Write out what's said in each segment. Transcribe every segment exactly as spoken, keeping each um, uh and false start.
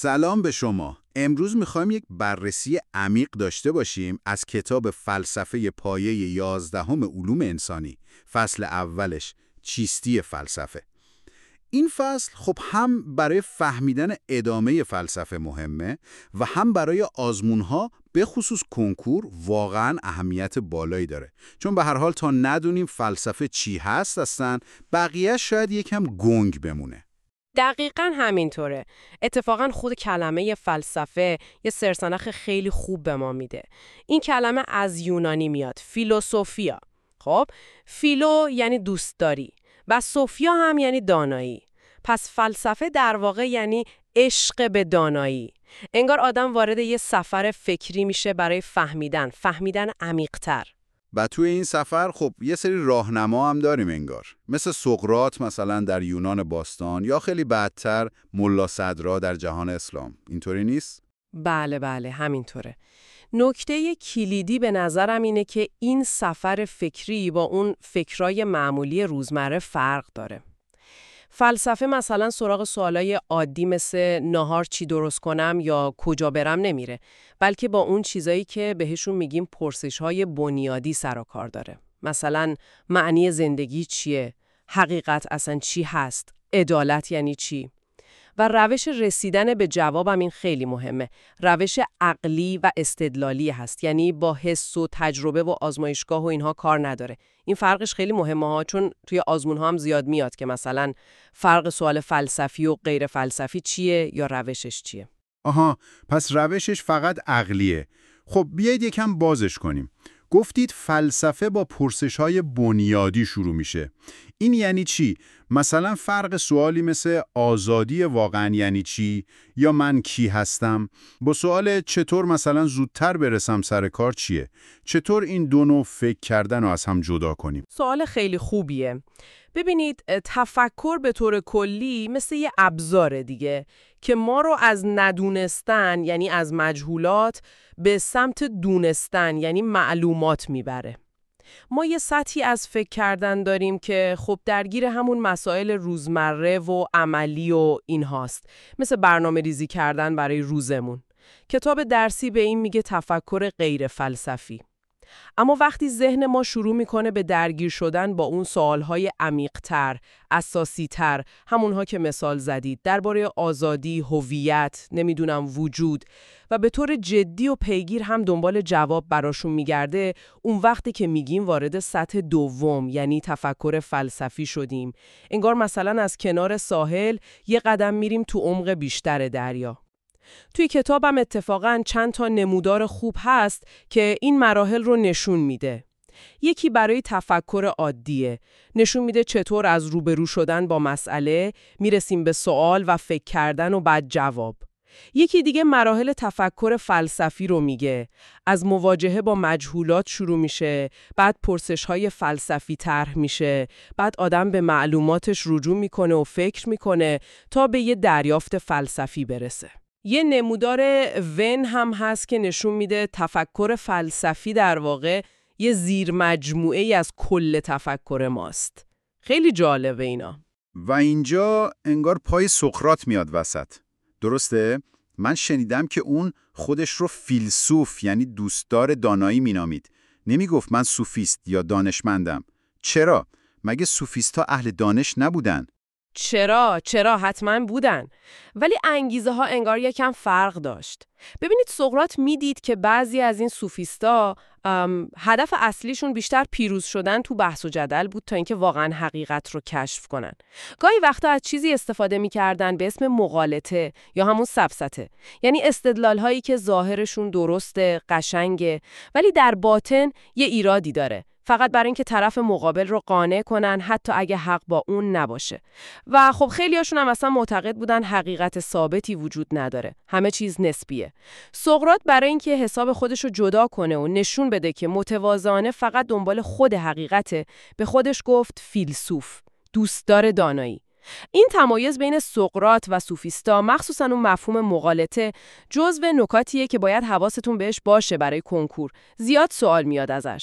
سلام به شما. امروز میخوایم یک بررسی عمیق داشته باشیم از کتاب فلسفه پایه یازدهم علوم انسانی. فصل اولش چیستی فلسفه. این فصل خب هم برای فهمیدن ادامه فلسفه مهمه و هم برای آزمونها به خصوص کنکور واقعا اهمیت بالایی داره. چون به هر حال تا ندونیم فلسفه چی هست اصلا بقیه شاید یکم گنگ بمونه. دقیقاً همینطوره. اتفاقاً خود کلمه فلسفه یه سرسنخ خیلی خوب به ما میده. این کلمه از یونانی میاد، فیلوسوفیا. خب، فیلو یعنی دوستداری و سوفیا هم یعنی دانایی. پس فلسفه در واقع یعنی عشق به دانایی. انگار آدم وارد یه سفر فکری میشه برای فهمیدن، فهمیدن عمیق‌تر. و توی این سفر خب یه سری راهنما هم داریم انگار، مثل سقراط مثلا در یونان باستان یا خیلی بعدتر ملا صدرا در جهان اسلام. اینطوری نیست؟ بله بله همینطوره. نکته کلیدی به نظرم اینه که این سفر فکری با اون فکرای معمولی روزمره فرق داره. فلسفه مثلا سراغ سوالای عادی مثل ناهار چی درست کنم یا کجا برم نمیره، بلکه با اون چیزایی که بهشون میگیم پرسش‌های بنیادی سر و کار داره. مثلا معنی زندگی چیه؟ حقیقت اصلا چی هست؟ عدالت یعنی چی؟ و روش رسیدن به جوابم این خیلی مهمه. روش عقلی و استدلالی هست، یعنی با حس و تجربه و آزمایشگاه و اینها کار نداره. این فرقش خیلی مهمه ها، چون توی آزمون ها هم زیاد میاد که مثلا فرق سوال فلسفی و غیر فلسفی چیه یا روشش چیه. آها، پس روشش فقط عقلیه. خب بیایید یکم بازش کنیم. گفتید فلسفه با پرسش‌های بنیادی شروع میشه. این یعنی چی؟ مثلا فرق سوالی مثل آزادی واقعا یعنی چی؟ یا من کی هستم؟ با سوال چطور مثلا زودتر برسم سر کار چیه؟ چطور این دو نوع فکر کردن رو از هم جدا کنیم؟ سوال خیلی خوبیه. ببینید، تفکر به طور کلی مثل یه ابزاره دیگه که ما رو از ندونستن یعنی از مجهولات به سمت دونستن یعنی معلومات میبره. ما یه سطحی از فکر کردن داریم که خب درگیر همون مسائل روزمره و عملی و این هاست، مثل برنامه ریزی کردن برای روزمون. کتاب درسی به این میگه تفکر غیر فلسفی. اما وقتی ذهن ما شروع میکنه به درگیر شدن با اون سوالهای عمیق‌تر، اساسی‌تر، همونها که مثال زدید، درباره آزادی، هویت، نمیدونم وجود، و به طور جدی و پیگیر هم دنبال جواب براشون میگرده، اون وقتی که میگیم وارد سطح دوم یعنی تفکر فلسفی شدیم. انگار مثلا از کنار ساحل یه قدم میریم تو عمق بیشتر دریا. توی کتابم اتفاقاً چند تا نمودار خوب هست که این مراحل رو نشون میده. یکی برای تفکر عادیه، نشون میده چطور از روبرو شدن با مسئله میرسیم به سوال و فکر کردن و بعد جواب. یکی دیگه مراحل تفکر فلسفی رو میگه، از مواجهه با مجهولات شروع میشه، بعد پرسش‌های فلسفی طرح میشه، بعد آدم به معلوماتش رجوع میکنه و فکر میکنه تا به یه دریافت فلسفی برسه. یه نمودار ون هم هست که نشون میده تفکر فلسفی در واقع یه زیر مجموعه ای از کل تفکر ماست. خیلی جالبه اینا. و اینجا انگار پای سقراط میاد وسط. درسته؟ من شنیدم که اون خودش رو فیلسوف یعنی دوستدار دانایی مینامید. نمیگفت من سوفیست یا دانشمندم. چرا؟ مگه سوفیست‌ها اهل دانش نبودن؟ چرا؟ چرا حتما بودن. ولی انگیزه ها انگار یکم فرق داشت. ببینید سقراط میدید که بعضی از این سوفیستا هدف اصلیشون بیشتر پیروز شدن تو بحث و جدل بود تا اینکه واقعا حقیقت رو کشف کنن. گاهی وقتا از چیزی استفاده میکردن به اسم مغالطه یا همون سفسطه، یعنی استدلال هایی که ظاهرشون درسته، قشنگه، ولی در باطن یه ایرادی داره، فقط برای اینکه طرف مقابل رو قانع کنن حتی اگه حق با اون نباشه. و خب خیلی هاشون هم اصلا معتقد بودن حقیقت ثابتی وجود نداره، همه چیز نسبیه. سقراط برای اینکه حساب خودش رو جدا کنه و نشون بده که متواضعانه فقط دنبال خود حقیقته، به خودش گفت فیلسوف، دوستدار دانایی. این تمایز بین سقراط و سوفیستا، مخصوصا اون مفهوم مغالطه، جزو نکاتیه که باید حواستون بهش باشه برای کنکور. زیاد سوال میاد ازش.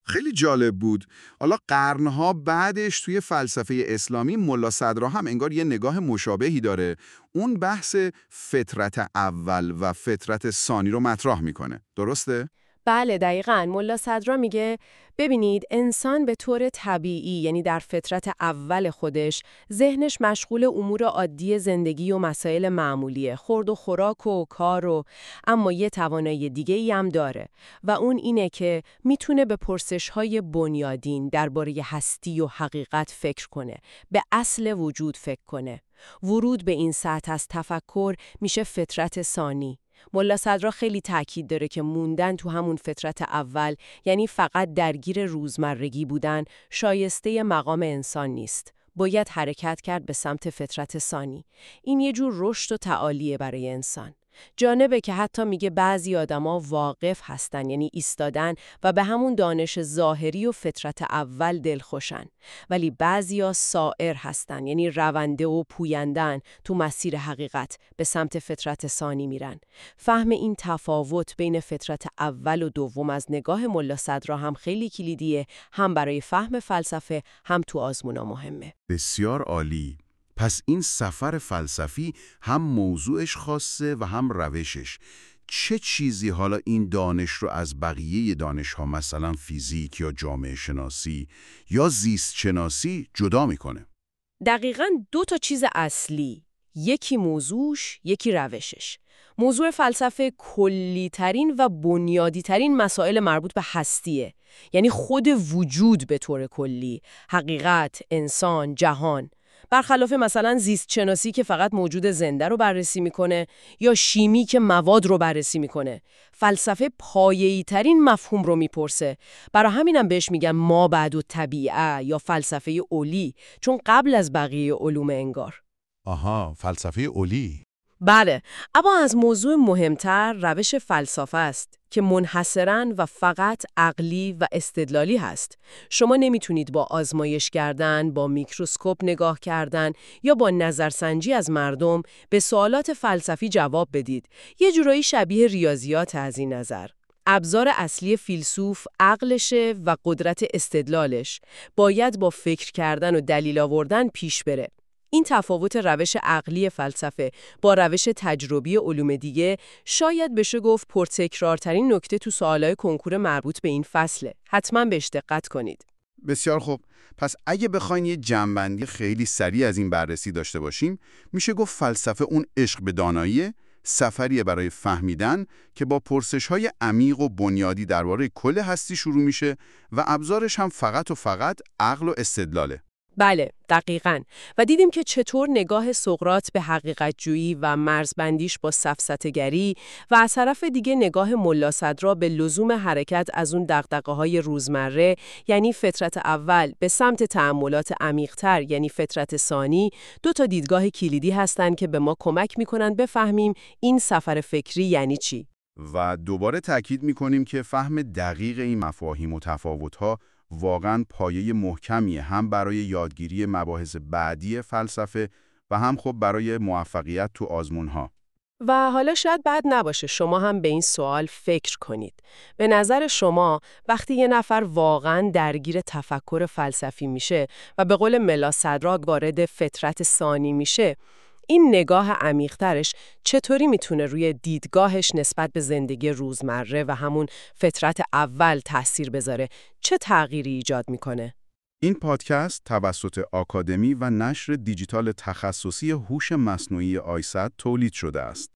خیلی جالب بود. حالا قرنها بعدش توی فلسفه اسلامی ملا صدرا هم انگار یه نگاه مشابهی داره. اون بحث فطرت اول و فطرت ثانی رو مطرح میکنه. درسته؟ بله دقیقاً. ملا صدرا میگه ببینید انسان به طور طبیعی، یعنی در فطرت اول خودش، ذهنش مشغول امور عادی زندگی و مسائل معمولیه، خورد و خوراک و کار و اما یه توانایی دیگه ای هم داره و اون اینه که میتونه به پرسش‌های بنیادین درباره هستی و حقیقت فکر کنه، به اصل وجود فکر کنه. ورود به این سطح از تفکر میشه فطرت ثانی. ملا صدرا خیلی تاکید داره که موندن تو همون فطرت اول، یعنی فقط درگیر روزمرگی بودن، شایسته مقام انسان نیست. باید حرکت کرد به سمت فطرت ثانی. این یه جور رشد و تعالیه برای انسان. جالبه که حتی میگه بعضی آدما واقف هستن، یعنی ایستادن و به همون دانش ظاهری و فطرت اول دلخوشن، ولی بعضیا سائر هستن، یعنی رونده و پویندن تو مسیر حقیقت به سمت فطرت ثانی میرن. فهم این تفاوت بین فطرت اول و دوم از نگاه ملا صدرا هم خیلی کلیدیه، هم برای فهم فلسفه، هم تو آزمونا مهمه. بسیار عالی. پس این سفر فلسفی هم موضوعش خاصه و هم روشش. چه چیزی حالا این دانش رو از بقیه دانش‌ها، مثلا فیزیک یا جامعه شناسی یا زیست شناسی، جدا میکنه؟ دقیقاً دو تا چیز اصلی، یکی موضوعش، یکی روشش. موضوع فلسفه کلی‌ترین و بنیادی‌ترین مسائل مربوط به هستیه، یعنی خود وجود به طور کلی، حقیقت، انسان، جهان. برخلاف مثلا زیست شناسی که فقط موجود زنده رو بررسی میکنه یا شیمی که مواد رو بررسی میکنه. فلسفه پایه‌ای ترین مفهوم رو میپرسه. برای همینم بهش میگن ما بعد و طبیعه یا فلسفه اولی، چون قبل از بقیه علوم انگار. آها، فلسفه اولی. بله، اما از موضوع مهمتر روش فلسفه است که منحصراً و فقط عقلی و استدلالی هست. شما نمیتونید با آزمایش کردن، با میکروسکوپ نگاه کردن یا با نظرسنجی از مردم به سوالات فلسفی جواب بدید. یه جورایی شبیه ریاضیات از این نظر. ابزار اصلی فیلسوف عقلشه و قدرت استدلالش. باید با فکر کردن و دلیل آوردن پیش بره. این تفاوت روش عقلی فلسفه با روش تجربی علوم دیگه شاید بشه گفت پرتکرارترین نکته تو سوالای کنکور مربوط به این فصله. حتما بهش دقت کنید. بسیار خوب. پس اگه بخواین یه جمع‌بندی خیلی سریع از این بررسی داشته باشیم، میشه گفت فلسفه اون عشق به دانایی، سفریه برای فهمیدن که با پرسش‌های عمیق و بنیادی درباره کل هستی شروع میشه و ابزارش هم فقط و فقط عقل و استدلاله. بله، دقیقاً. و دیدیم که چطور نگاه سقراط به حقیقت جویی و مرزبندیش با سفسطه‌گری و از طرف دیگه نگاه ملا صدرا به لزوم حرکت از اون دغدغه‌های روزمره، یعنی فطرت اول، به سمت تأملات عمیق‌تر، یعنی فطرت ثانی، دو تا دیدگاه کلیدی هستند که به ما کمک می‌کنن بفهمیم این سفر فکری یعنی چی. و دوباره تأکید می‌کنیم که فهم دقیق این مفاهیم و تفاوت‌ها واقعاً پایه محکمیه، هم برای یادگیری مباحث بعدی فلسفه و هم خب برای موفقیت تو آزمون‌ها. و حالا شاید بد نباشه شما هم به این سوال فکر کنید. به نظر شما وقتی یه نفر واقعاً درگیر تفکر فلسفی میشه و به قول ملا صدرا وارد فطرت ثانی میشه، این نگاه عمیق‌ترش چطوری میتونه روی دیدگاهش نسبت به زندگی روزمره و همون فطرت اول تأثیر بذاره؟ چه تغییری ایجاد میکنه؟ این پادکست توسط آکادمی و نشر دیجیتال تخصصی هوش مصنوعی آیسد تولید شده است.